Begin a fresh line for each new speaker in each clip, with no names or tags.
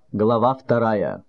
Глава 2.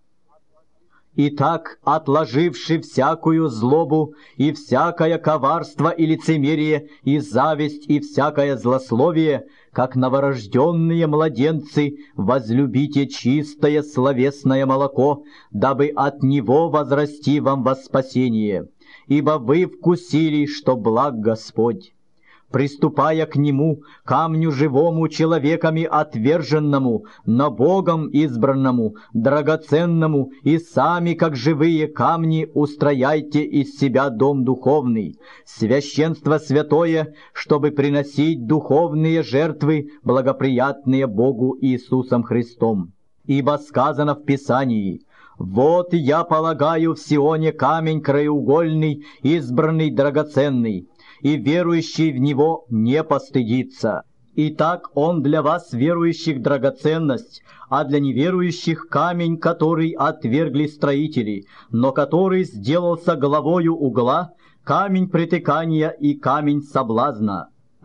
Итак, отложивши всякую злобу и всякое коварство и лицемерие, и зависть, и всякое злословие, как новорожденные младенцы, возлюбите чистое словесное молоко, дабы от него возрасти вам во спасение. Ибо вы вкусили, что благ Господь. Приступая к Нему, камню живому, человеками отверженному, но Богом избранному, драгоценному, и сами, как живые камни, устрояйте из себя дом духовный, священство святое, чтобы приносить духовные жертвы, благоприятные Богу Иисусом Христом. Ибо сказано в Писании: «Вот я полагаю в Сионе камень краеугольный, избранный, драгоценный, и верующий в Него не постыдится». Итак, Он для вас, верующих, драгоценность, а для неверующих камень, который отвергли строители, но который сделался главою угла, камень притыкания и камень соблазна,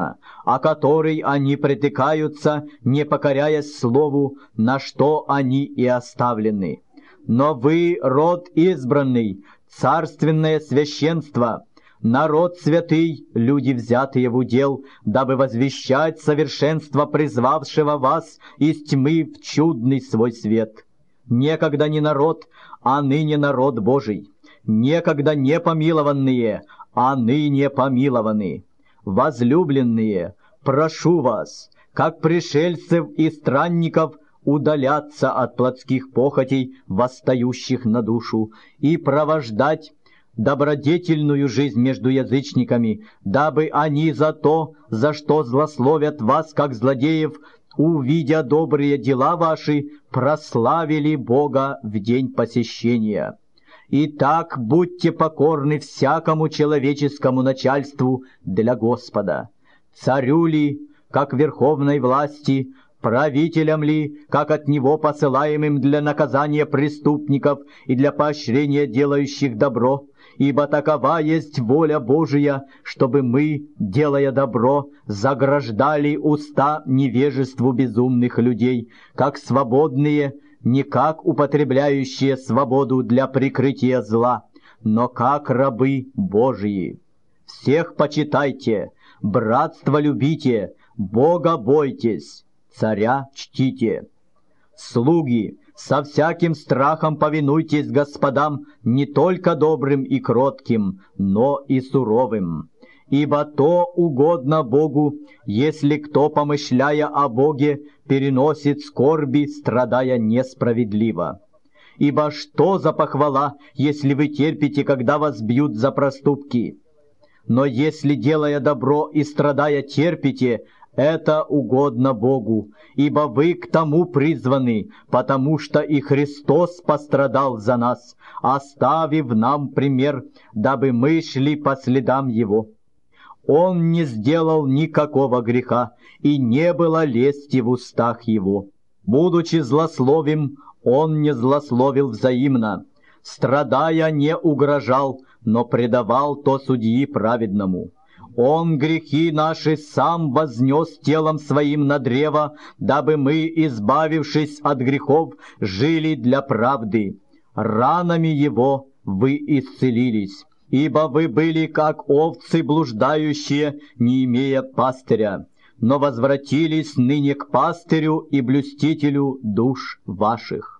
о который они притыкаются, не покоряясь слову, на что они и оставлены. Но вы, род избранный, царственное священство, народ святый, люди, взятые в удел, дабы возвещать совершенство призвавшего вас из тьмы в чудный свой свет. Некогда не народ, а ныне народ Божий. Некогда не помилованные, а ныне помилованы. Возлюбленные, прошу вас, как пришельцев и странников, удаляться от плотских похотей, восстающих на душу, и провождать добродетельную жизнь между язычниками, дабы они за то, за что злословят вас, как злодеев, увидя добрые дела ваши, прославили Бога в день посещения. Итак, будьте покорны всякому человеческому начальству для Господа. Царю ли, как верховной власти, правителям ли, как от Него посылаемым для наказания преступников и для поощрения делающих добро, ибо такова есть воля Божия, чтобы мы, делая добро, заграждали уста невежеству безумных людей, как свободные, не как употребляющие свободу для прикрытия зла, но как рабы Божии. Всех почитайте, братство любите, Бога бойтесь, царя чтите. Слуги, со всяким страхом повинуйтесь господам не только добрым и кротким, но и суровым. Ибо то угодно Богу, если кто, помышляя о Боге, переносит скорби, страдая несправедливо. Ибо что за похвала, если вы терпите, когда вас бьют за проступки? Но если, делая добро и страдая, терпите, это угодно Богу, ибо вы к тому призваны, потому что и Христос пострадал за нас, оставив нам пример, дабы мы шли по следам Его. Он не сделал никакого греха, и не было лести в устах Его. Будучи злословим, Он не злословил взаимно, страдая, не угрожал, но предавал то судьи праведному. Он грехи наши сам вознес телом своим на древо, дабы мы, избавившись от грехов, жили для правды. Ранами Его вы исцелились, ибо вы были как овцы блуждающие, не имея пастыря, но возвратились ныне к пастырю и блюстителю душ ваших.